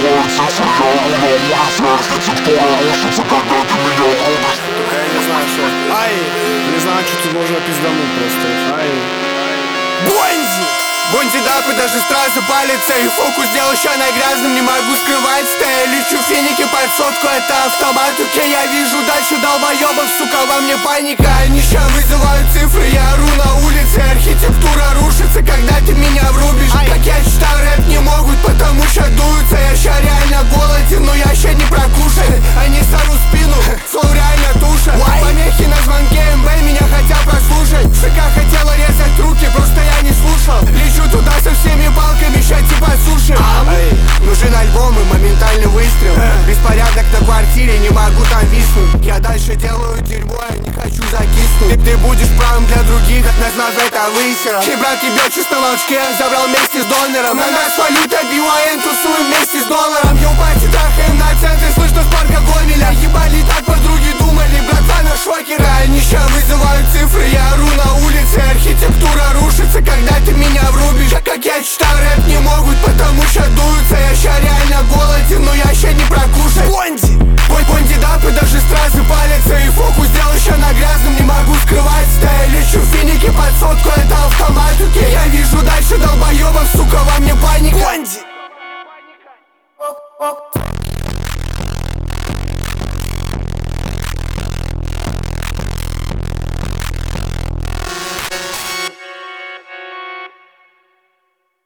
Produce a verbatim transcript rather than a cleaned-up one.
Только я не знаю, что. Ай, не знаю, что тут можно пиздануть просто. Ай. Бонзи! Бонзи дапы, даже стразы палится. И фокус делал ща на грязном, не могу скрывать. Стая, лечу финики под сотку, это автомат. Окей, я вижу дальше долбоебов, сука, во мне паника. Они ща вызывают цифры, я ору на улице. Архитектура рушится, когда ты меня врубишь. Как я читаю, рэп не могут, потому что дуются. Я ща реально голоден, но я ща не прокушай. Они сору спину, флоу реально туша. Помехи на звонке, МБ меня хотят прослушать. Шика хотела резать руки, просто я не слушал. Лечу туда со всеми палками, ща типа суши. Эй, нужен альбом и моментальный выстрел. Беспорядок на квартире, не могу там виснуть. Я дальше делаю дерьмо, я не хочу закиснуть. Ты, ты будешь правым для других, назвав это высером. Ты, брат, ебет чисто на волчке, забрал вместе с донором. На нас валюта би уай эн, тусуем вместе с долларом. Ебать, трахаем на центре, слышно спарка гомеля. Ебали так подруги думали, братва на шокера. Они ща вызывают цифры, я ору на улице. Архитектура рушится, когда ты меня врубишь. Как я читаю